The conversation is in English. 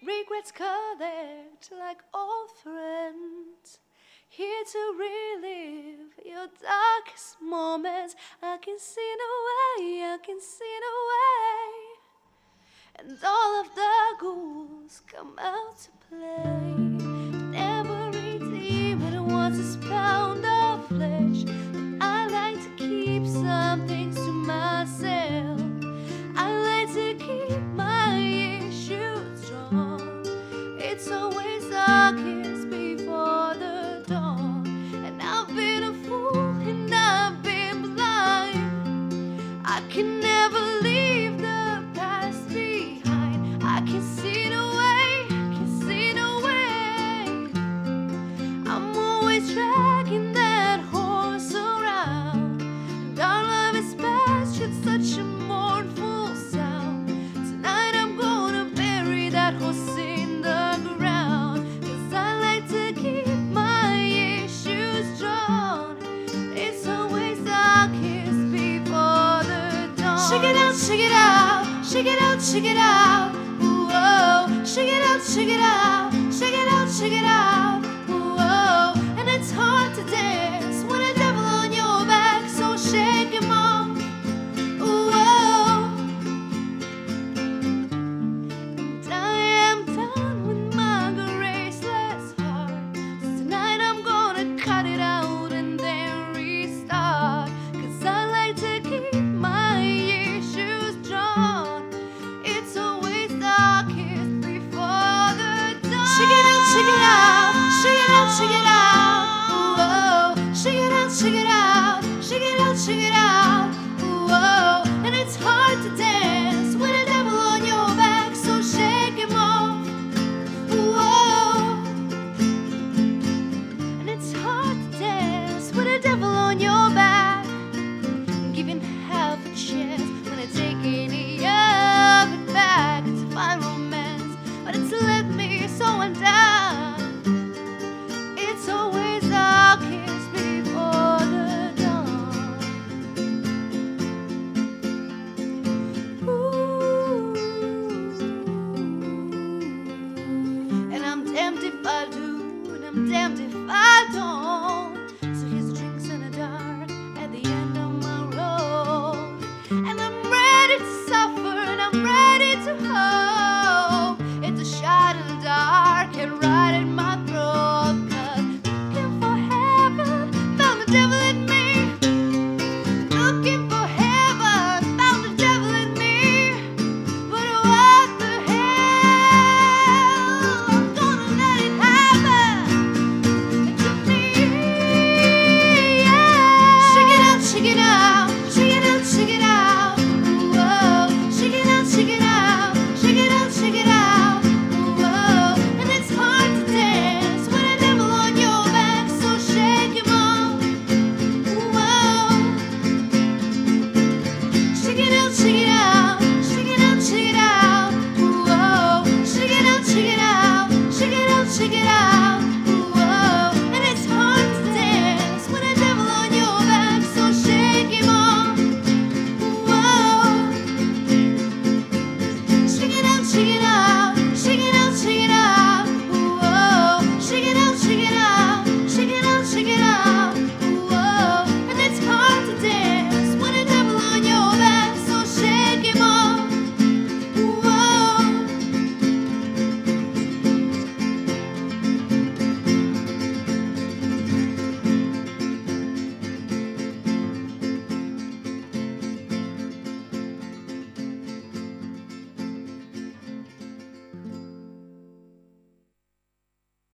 Regrets collect like old friends, here to relive your darkest moments. I can see no way, I can see no way, and all of the ghouls come out to play. And every demon wants a pound of flesh, but I like to keep some things to myself. I like to keep my issues strong. It's always darkest before the dawn, and I've been a fool and I've been blind. I can never leave the past behind. I can see no way, can see no way. I'm always dragging that horse around, and all of its past should such a mournful sound. Tonight I'm gonna bury that horse in the ground, 'cause I like to keep my issues drawn. It's always darkest before the dawn. Shake it out, shake it out, shake it out, shake it out. Ooh, oh. Shake it out, shake it out, shake it out, shake it out. Ooh, oh. And it's hard to dance when a devil on your back, so shake him off. Ooh, oh. And I am done with my graceless heart, so tonight I'm gonna cut it out and then restart. 'Cause I like to keep my issues drawn. It's always darkest before the dawn. Shake it out, shake it out, shake it out, shake it out. Ooh, oh. Shake it out, shake it out, shake it out, shake it out. Ooh, oh. And it's hard to dance with a devil on your back, so shake him off. Ooh, oh. And it's hard to dance with a devil on your back, giving half a chance when I take any of it back to find romance, but it's left me so undone. It's always darkest before the dawn. Ooh. And I'm damned if I do, and I'm damned if I don't.